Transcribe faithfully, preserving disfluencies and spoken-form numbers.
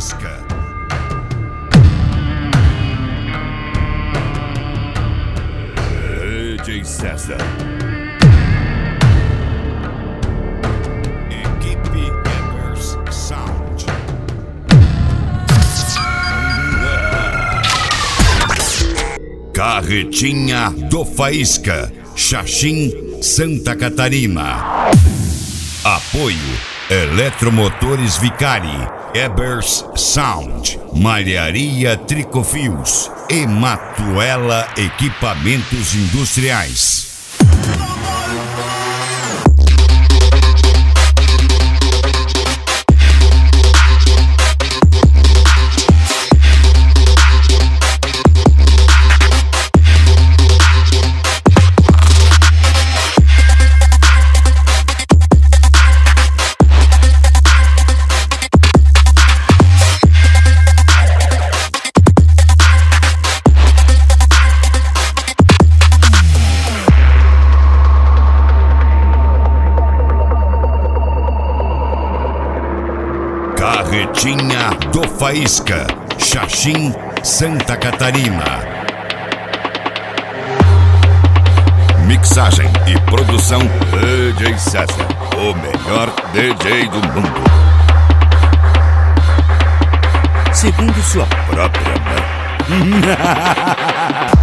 Faísca. D J César. Equipe Ebers Sound. Carretinha do Faísca, Xaxim, Santa Catarina. Apoio Eletromotores Vicari, Ebers Sound, Malharia Tricofios e Matuela Equipamentos Industriais. Carretinha do Faísca, Xaxim, Santa Catarina. Mixagem e produção D J César, o melhor D J do mundo. Segundo sua própria mãe.